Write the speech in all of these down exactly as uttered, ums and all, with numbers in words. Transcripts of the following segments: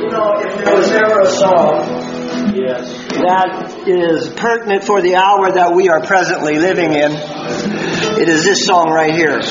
you know, if there was ever a song yes. that is pertinent for the hour that we are presently living in, it is this song right here.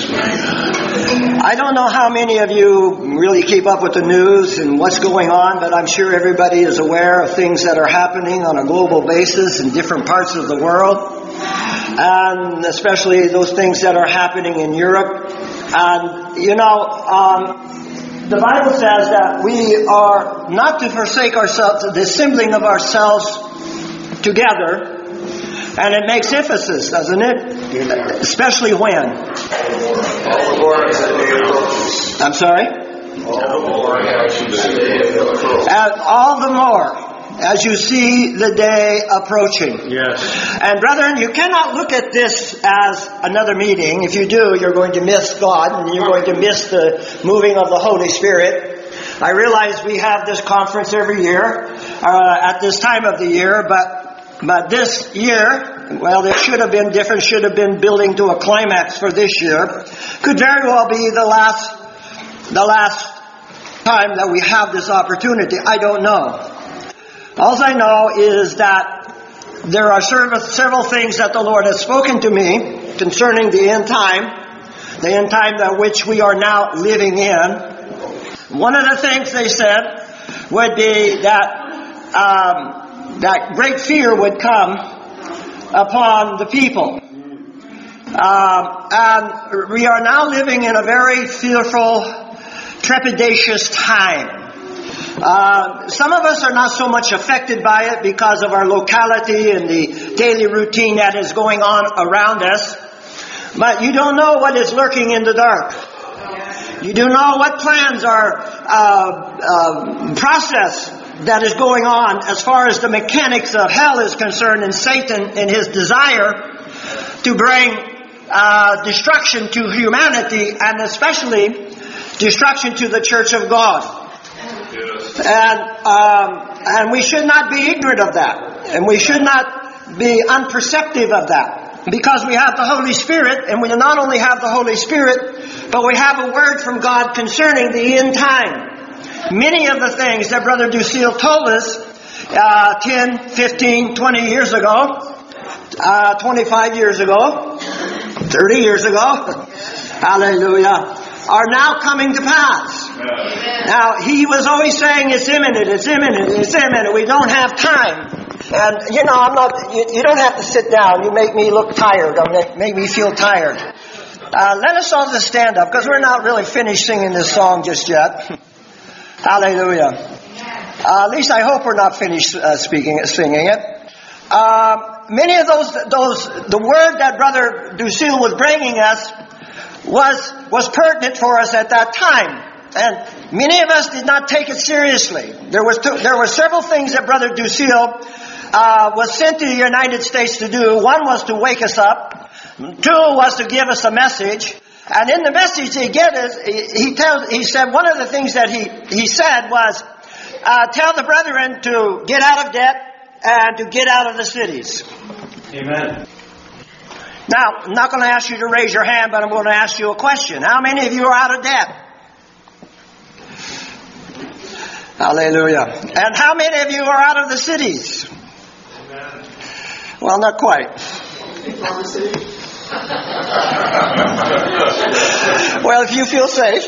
I don't know how many of you really keep up with the news and what's going on, but I'm sure everybody is aware of things that are happening on a global basis in different parts of the world, and especially those things that are happening in Europe. And, you know, um, the Bible says that we are not to forsake ourselves, the assembling of ourselves together. And it makes emphasis, doesn't it? Especially when? All the more as the day approaches. I'm sorry? All the more as you see the day approaching. And all the more as you see the day approaching. Yes. And brethren, you cannot look at this as another meeting. If you do, you're going to miss God and you're going to miss the moving of the Holy Spirit. I realize we have this conference every year uh, at this time of the year, but But this year, well, it should have been different, should have been building to a climax for this year. Could very well be the last, the last time that we have this opportunity. I don't know. All I know is that there are several, several things that the Lord has spoken to me concerning the end time, the end time that which we are now living in. One of the things they said would be that, um, that great fear would come upon the people. Um, and we are now living in a very fearful, trepidatious time. Uh, some of us are not so much affected by it because of our locality and the daily routine that is going on around us. But you don't know what is lurking in the dark. You don't know what plans are uh, uh, processed that is going on as far as the mechanics of hell is concerned, and Satan and his desire to bring uh, destruction to humanity, and especially destruction to the church of God. Yes. And um, and we should not be ignorant of that, and we should not be unperceptive of that, because we have the Holy Spirit, and we not only have the Holy Spirit, but we have a word from God concerning the end time. Many of the things that Brother Ducille told us uh, ten, fifteen, twenty years ago, uh, twenty-five years ago, thirty years ago, hallelujah, are now coming to pass. Amen. Now, he was always saying it's imminent, it's imminent, it's imminent. We don't have time. And, you know, I'm not, you, you don't have to sit down. You make me look tired. Or make, make me feel tired. Uh, let us all just stand up, because we're not really finished singing this song just yet. Hallelujah. Uh, at least I hope we're not finished uh, speaking, singing it. Uh, many of those, those, the word that Brother Ducille was bringing us was was pertinent for us at that time, and many of us did not take it seriously. There was two, there were several things that Brother Ducille uh, was sent to the United States to do. One was to wake us up. Two was to give us a message. And in the message he gave us, he tells, he said one of the things that he, he said was, uh, tell the brethren to get out of debt and to get out of the cities. Amen. Now, I'm not going to ask you to raise your hand, but I'm going to ask you a question. How many of you are out of debt? Hallelujah. And how many of you are out of the cities? Amen. Well, not quite. Well, if you feel safe.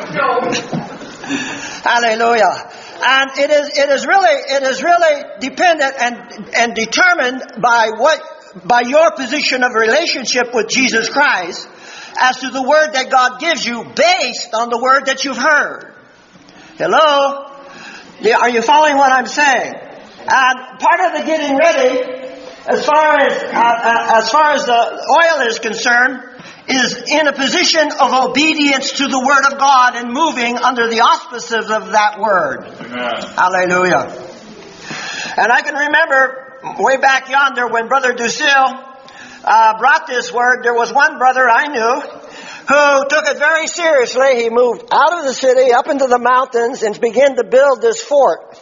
Hallelujah. And it is it is really it is really dependent and and determined by what by your position of relationship with Jesus Christ as to the word that God gives you based on the word that you've heard. Hello? Are you following what I'm saying? And part of the getting ready, as far as uh, uh, as far as the oil is concerned, is in a position of obedience to the Word of God and moving under the auspices of that Word. Amen. Hallelujah. And I can remember way back yonder when Brother Ducille uh, brought this Word, there was one brother I knew who took it very seriously. He moved out of the city, up into the mountains, and began to build this fort.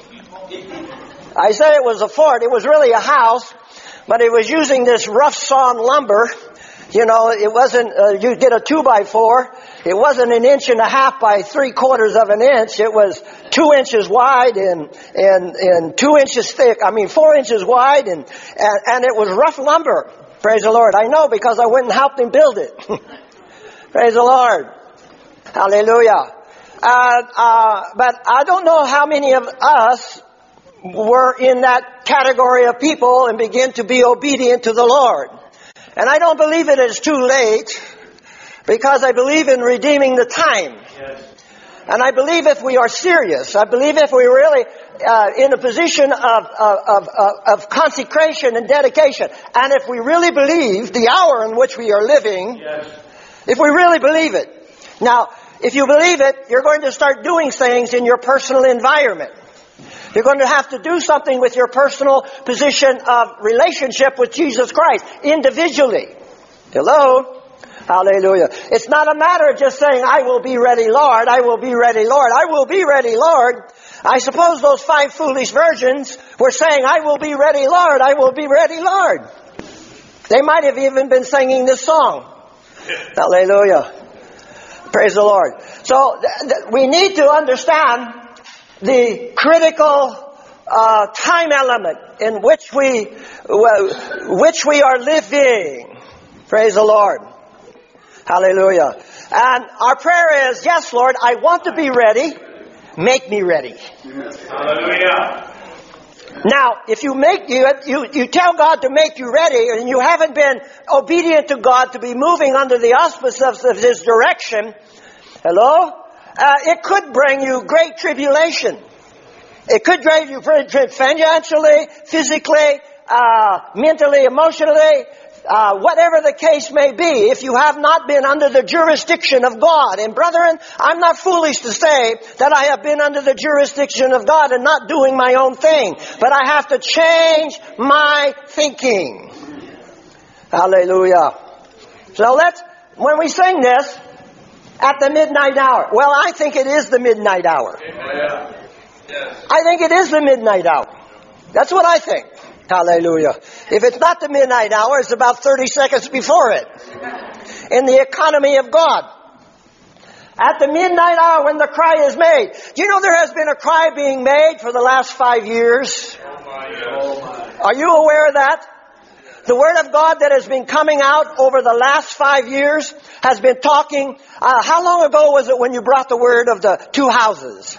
I said it was a fort. It was really a house, but it was using this rough sawn lumber. You know, it wasn't, uh, you get a two by four. It wasn't an inch and a half by three quarters of an inch. It was two inches wide and, and, and two inches thick. I mean, four inches wide and, and, and it was rough lumber. Praise the Lord. I know because I went and helped him build it. Praise the Lord. Hallelujah. Uh, uh, but I don't know how many of us were in that category of people and begin to be obedient to the Lord. And I don't believe it is too late because I believe in redeeming the time. Yes. And I believe if we are serious, I believe if we really uh, in a position of, of, of, of consecration and dedication, and if we really believe the hour in which we are living, Yes. if we really believe it. Now, if you believe it, you're going to start doing things in your personal environment. You're going to have to do something with your personal position of relationship with Jesus Christ, individually. Hello? Hallelujah. It's not a matter of just saying, I will be ready, Lord. I will be ready, Lord. I will be ready, Lord. I suppose those five foolish virgins were saying, I will be ready, Lord. I will be ready, Lord. They might have even been singing this song. Hallelujah. Praise the Lord. So th- th- we need to understand the critical uh, time element in which we uh, which we are living. Praise the Lord. Hallelujah. And our prayer is, yes, Lord, I want to be ready. Make me ready. Hallelujah. Now, if you make you, you you tell God to make you ready, and you haven't been obedient to God to be moving under the auspices of, of His direction, hello, uh, it could bring you great tribulation. It could drive you financially, physically, uh, mentally, emotionally. Uh, whatever the case may be, if you have not been under the jurisdiction of God. And brethren, I'm not foolish to say that I have been under the jurisdiction of God and not doing my own thing. But I have to change my thinking. Hallelujah. So let's, when we sing this, at the midnight hour. Well, I think it is the midnight hour. I think it is the midnight hour. That's what I think. Hallelujah. If it's not the midnight hour, it's about thirty seconds before it. In the economy of God. At the midnight hour when the cry is made. Do you know there has been a cry being made for the last five years? Are you aware of that? The Word of God that has been coming out over the last five years has been talking. Uh, how long ago was it when you brought the word of the two houses?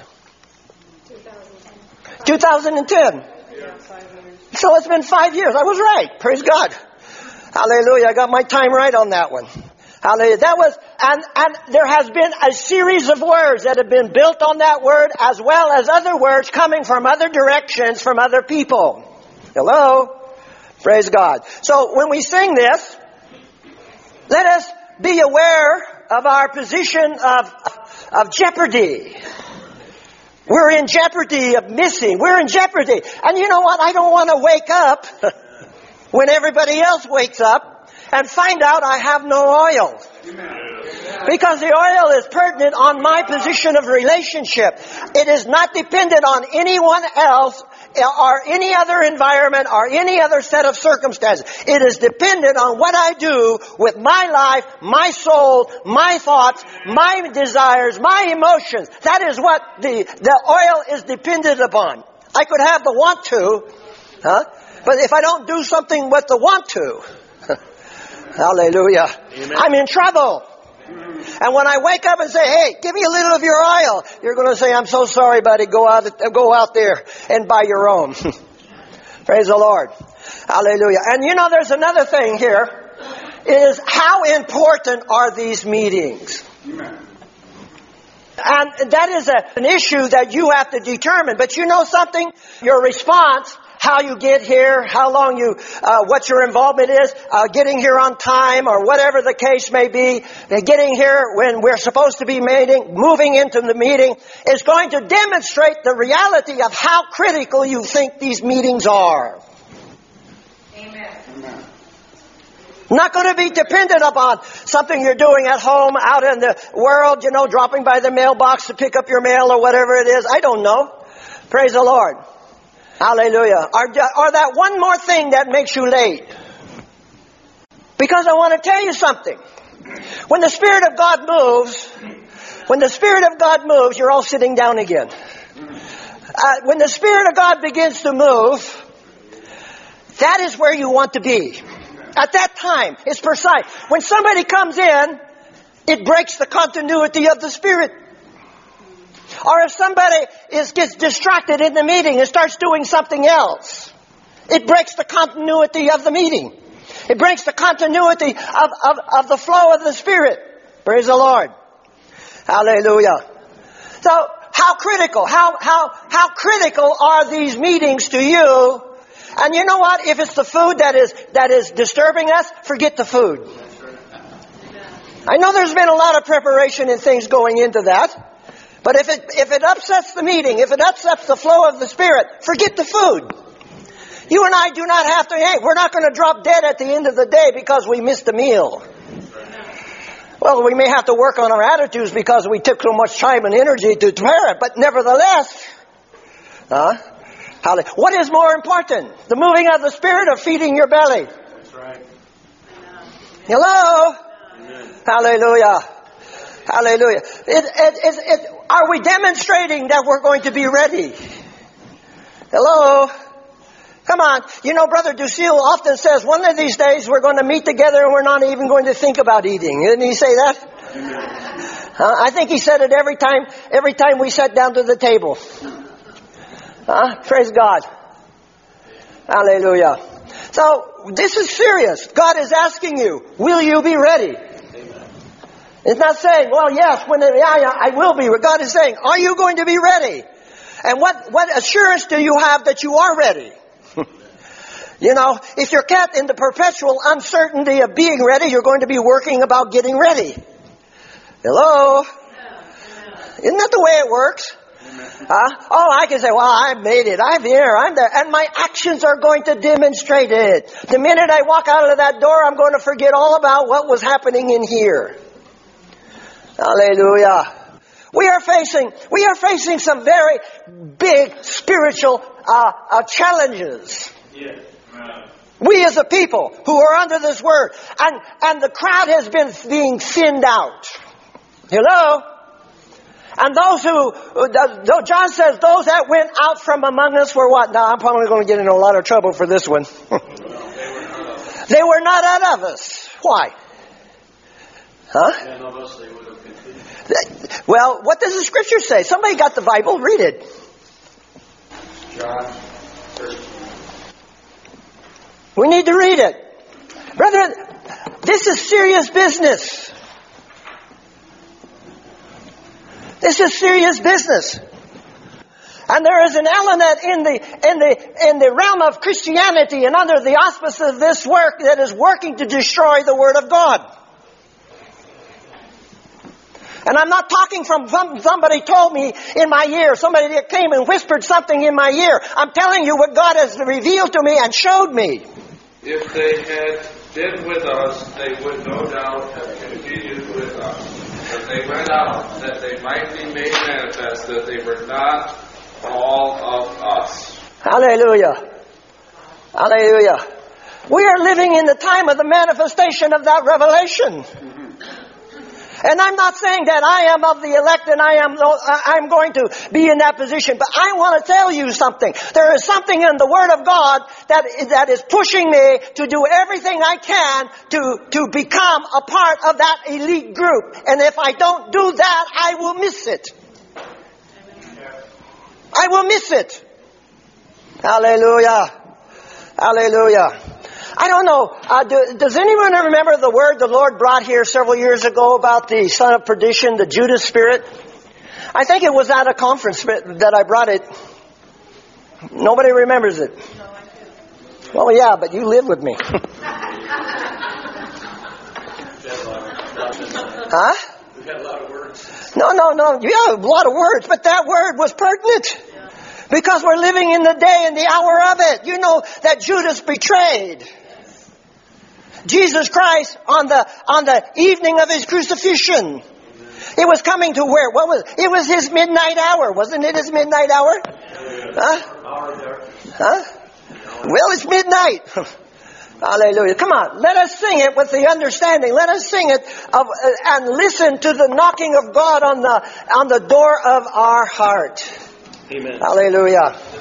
two thousand ten. So it's been five years. I was right. Praise God. Hallelujah. I got my time right on that one. Hallelujah. That was, and, and there has been a series of words that have been built on that word, as well as other words coming from other directions from other people. Hello? Praise God. So when we sing this, let us be aware of our position of, of jeopardy. We're in jeopardy of missing. We're in jeopardy. And you know what? I don't want to wake up when everybody else wakes up and find out I have no oil. Because the oil is pertinent on my position of relationship. It is not dependent on anyone else or any other environment or any other set of circumstances. It is dependent on what I do with my life, my soul, my thoughts, my desires, my emotions. That is what the, the oil is dependent upon. I could have the want to, huh? But if I don't do something with the want to, hallelujah, amen, I'm in trouble. And when I wake up and say, hey, give me a little of your oil, you're going to say, I'm so sorry, buddy. Go out, go out there and buy your own. Praise the Lord. Hallelujah. And you know, there's another thing here, is how important are these meetings? And that is a, an issue that you have to determine. But you know something? Your response, how you get here, how long you, uh, what your involvement is, uh, getting here on time or whatever the case may be, getting here when we're supposed to be meeting, moving into the meeting, is going to demonstrate the reality of how critical you think these meetings are. Amen. Amen. Not going to be dependent upon something you're doing at home, out in the world, you know, dropping by the mailbox to pick up your mail or whatever it is. I don't know. Praise the Lord. Hallelujah. Or, or that one more thing that makes you late. Because I want to tell you something. When the Spirit of God moves, when the Spirit of God moves, you're all sitting down again. uh, when the Spirit of God begins to move, that is where you want to be. At that time, it's precise. When somebody comes in, it breaks the continuity of the Spirit. Or if somebody is, gets distracted in the meeting and starts doing something else, it breaks the continuity of the meeting. It breaks the continuity of, of, of the flow of the Spirit. Praise the Lord. Hallelujah. So, how critical, how, how, how critical are these meetings to you? And you know what? If it's the food that is, that is disturbing us, forget the food. I know there's been a lot of preparation and things going into that. But if it, if it upsets the meeting, if it upsets the flow of the Spirit, forget the food. You and I do not have to, hey, we're not going to drop dead at the end of the day because we missed a meal. Well, we may have to work on our attitudes because we took so much time and energy to prepare it, but nevertheless, huh? What is more important? The moving of the Spirit or feeding your belly? That's right. Hello? Amen. Hallelujah. Hallelujah. It, it, it, it, are we demonstrating that we're going to be ready? Hello? Come on. You know, Brother Ducille often says, one of these days we're going to meet together and we're not even going to think about eating. Didn't he say that? Uh, I think he said it every time, every time we sat down to the table. Huh? Praise God. Hallelujah. So, this is serious. God is asking you, will you be ready? It's not saying, well, yes, when it, yeah, yeah, I will be. God is saying, are you going to be ready? And what, what assurance do you have that you are ready? You know, if you're kept in the perpetual uncertainty of being ready, you're going to be working about getting ready. Hello? Isn't that the way it works? Huh? Oh, I can say, well, I made it. I'm here. I'm there. And my actions are going to demonstrate it. The minute I walk out of that door, I'm going to forget all about what was happening in here. Hallelujah. We are facing, we are facing some very big spiritual uh, uh, challenges. Yeah. Uh, We as a people who are under this word. And, and the crowd has been being thinned out. Hello? And those who, though John says, those that went out from among us were what? Now, I'm probably going to get into a lot of trouble for this one. They were not out of us. Why? Huh? Well, what does the scripture say? Somebody got the Bible? Read it. John thirteen. We need to read it. Brethren, this is serious business. This is serious business. And there is an element in the in the in the realm of Christianity and under the auspices of this work that is working to destroy the Word of God. And I'm not talking from some, somebody told me in my ear, somebody that came and whispered something in my ear. I'm telling you what God has revealed to me and showed me. If they had been with us, they would no doubt have continued with us. But they went out, that they might be made manifest, that they were not all of us. Hallelujah. Hallelujah. We are living in the time of the manifestation of that revelation. And I'm not saying that I am of the elect and I am I'm going to be in that position. But I want to tell you something. There is something in the Word of God that, that is pushing me to do everything I can to, to become a part of that elite group. And if I don't do that, I will miss it. I will miss it. Hallelujah. Hallelujah. I don't know. Uh, do, does anyone remember the word the Lord brought here several years ago about the son of perdition, the Judas spirit? I think it was at a conference that I brought it. Nobody remembers it. Well, yeah, but you live with me. Huh? We've had a lot of words. No, no, no. Yeah, a lot of words, but that word was pertinent. Because we're living in the day and the hour of it. You know that Judas betrayed Jesus Christ on the on the evening of his crucifixion. It was coming to where? What was it? It was his midnight hour. Wasn't it his midnight hour? Huh? Huh? Well, it's midnight. Hallelujah. Come on. Let us sing it with the understanding. Let us sing it of, uh, and listen to the knocking of God on the on the door of our heart. Amen. Hallelujah.